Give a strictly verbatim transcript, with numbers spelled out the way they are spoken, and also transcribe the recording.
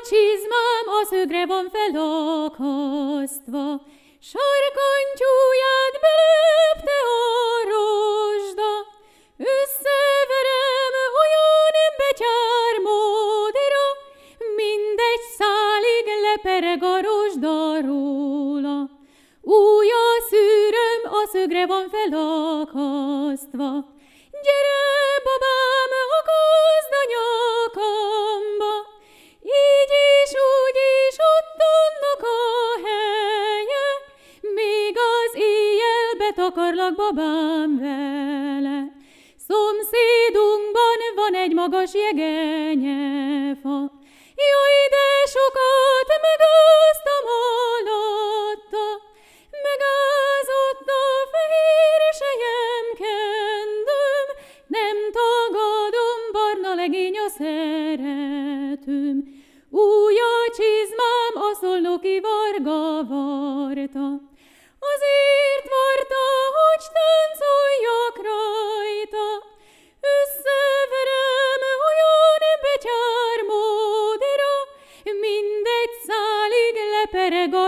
csizmám a szögre van felakasztva, sarkantyúját belepte a rozsda. Összeverem olyan betyár módra, mindegy szálig lepereg a rozsda róla. Újja szűröm a szögre van felakasztva, gyere, babám, akaszd a nyakamba, így is, úgy is ott annak a helye, még az éjjel betakarlak, babám, vele. Szomszédunkban van egy magas jegenyefa, jaj, de sokat megáztam alatta, megázott a fehér selyemkendőm, nem tagadom, barna legény a szeretőm. Újja csizmám a szolnoki varga varta, azért varta, hogy táncoljak rajta. Összeverem olyan betyár módra, mindegy szálig lepereg